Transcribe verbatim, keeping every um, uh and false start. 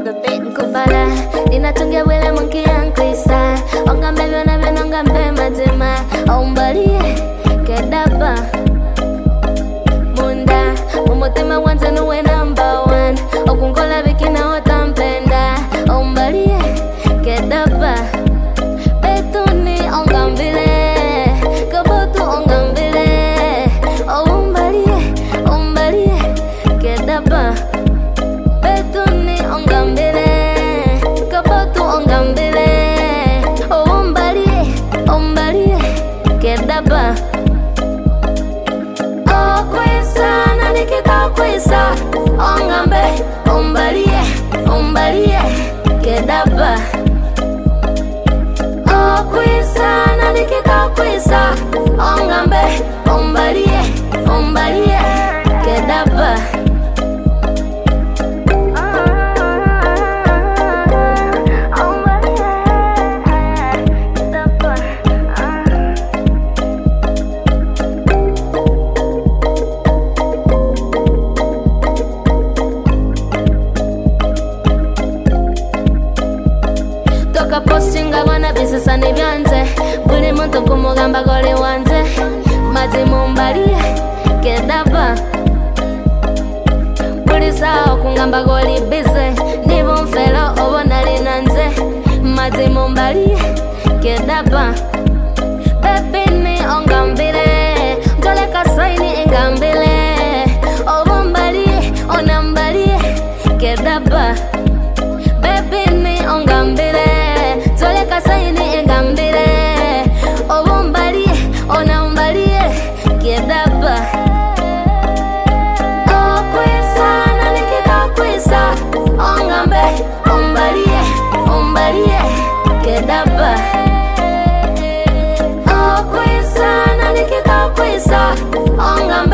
the bit Kubala, inatungia wile monkey and Krista Onga mbevyo na venonga mbe matema Aumbalie, kedaba Munda, mumotema wanza nuwe number one Okunkola bikina otampenda Aumbalie, kedaba Betuni onga mbile Kabotu onga mbile Aumbalie, aumbalie, kedaba Betuni onga mbile Kabotu onga mbile Aumbalie, aumbalie, kedaba Okwisa, nanikita kwisa Ongambe, umbalie, umbalie, kedaba Okwisa, nanikita kwisa Ongambe, umbalie, umbalie, kedaba Postinga wana bisisa nibyanze Buli muntu kumugamba goli wanze Mazi mumbalie, kedaba Buli sao kungamba goli bize Nibu mfelo obona linanze Mazi mumbalie, kedaba Bebini ongambile Jole kasaini ingambile Obombalie, onambalie, kedaba Bebini ongambile Zole kasaini engambile Obombalie, onambalie, kedaba Okwisa, nanikita kwisa Ongambe, ombalie, ombalie, kedaba Okwisa, nanikita kwisa Ongambe